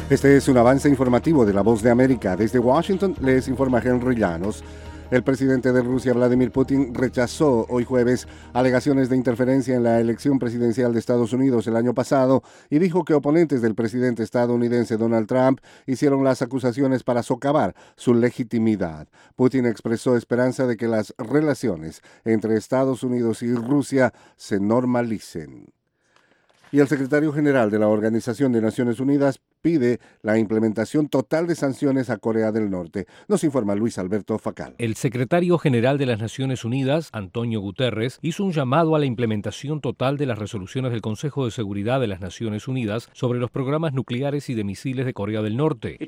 Este es un avance informativo de La Voz de América. Desde Washington les informa Henry Llanos. El presidente de Rusia, Vladimir Putin, rechazó hoy jueves alegaciones de interferencia en la elección presidencial de Estados Unidos el año pasado y dijo que oponentes del presidente estadounidense Donald Trump hicieron las acusaciones para socavar su legitimidad. Putin expresó esperanza de que las relaciones entre Estados Unidos y Rusia se normalicen. Y el secretario general de la Organización de Naciones Unidas pide la implementación total de sanciones a Corea del Norte. Nos informa Luis Alberto Facal. El secretario general de las Naciones Unidas, Antonio Guterres, hizo un llamado a la implementación total de las resoluciones del Consejo de Seguridad de las Naciones Unidas sobre los programas nucleares y de misiles de Corea del Norte.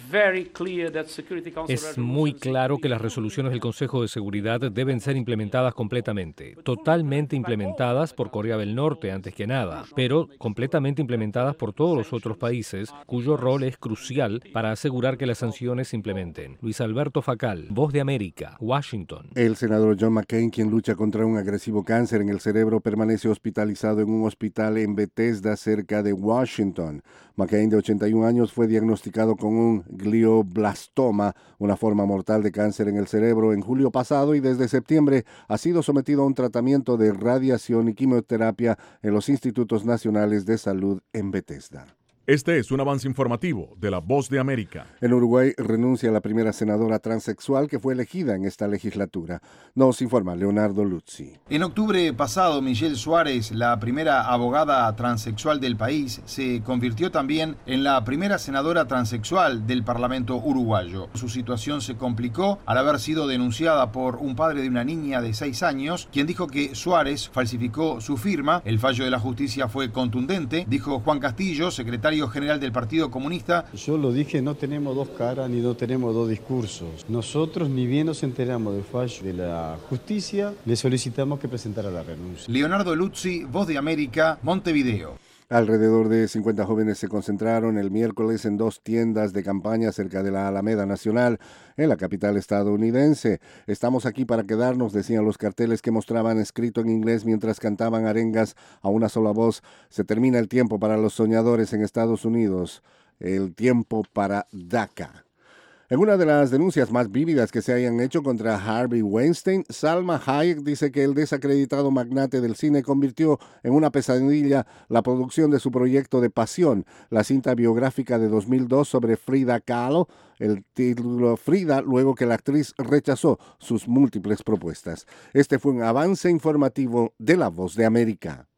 Es muy claro que las resoluciones del Consejo de Seguridad deben ser implementadas completamente, totalmente implementadas por Corea del Norte antes que nada, pero completamente implementadas por todos los otros países, cuyo rol es crucial para asegurar que las sanciones se implementen. Luis Alberto Facal, Voz de América, Washington. El senador John McCain, quien lucha contra un agresivo cáncer en el cerebro, permanece hospitalizado en un hospital en Bethesda, cerca de Washington. McCain, de 81 años, fue diagnosticado con un glioblastoma, una forma mortal de cáncer en el cerebro, en julio pasado y desde septiembre ha sido sometido a un tratamiento de radiación y quimioterapia en los Institutos Nacionales de Salud en Bethesda. Este es un avance informativo de La Voz de América. En Uruguay renuncia la primera senadora transexual que fue elegida en esta legislatura. Nos informa Leonardo Luzzi. En octubre pasado, Michelle Suárez, la primera abogada transexual del país, se convirtió también en la primera senadora transexual del Parlamento uruguayo. Su situación se complicó al haber sido denunciada por un padre de una niña de 6 años, quien dijo que Suárez falsificó su firma. El fallo de la justicia fue contundente, dijo Juan Castillo, secretario general del Partido Comunista. Yo lo dije, no tenemos dos caras ni no tenemos dos discursos. Nosotros, ni bien nos enteramos del fallo de la justicia, le solicitamos que presentara la renuncia. Leonardo Luzzi, Voz de América, Montevideo. Alrededor de 50 jóvenes se concentraron el miércoles en 2 tiendas de campaña cerca de la Alameda Nacional, en la capital estadounidense. Estamos aquí para quedarnos, decían los carteles que mostraban escrito en inglés mientras cantaban arengas a una sola voz. Se termina el tiempo para los soñadores en Estados Unidos, el tiempo para DACA. En una de las denuncias más vívidas que se hayan hecho contra Harvey Weinstein, Salma Hayek dice que el desacreditado magnate del cine convirtió en una pesadilla la producción de su proyecto de Pasión, la cinta biográfica de 2002 sobre Frida Kahlo, el título Frida, luego que la actriz rechazó sus múltiples propuestas. Este fue un avance informativo de La Voz de América.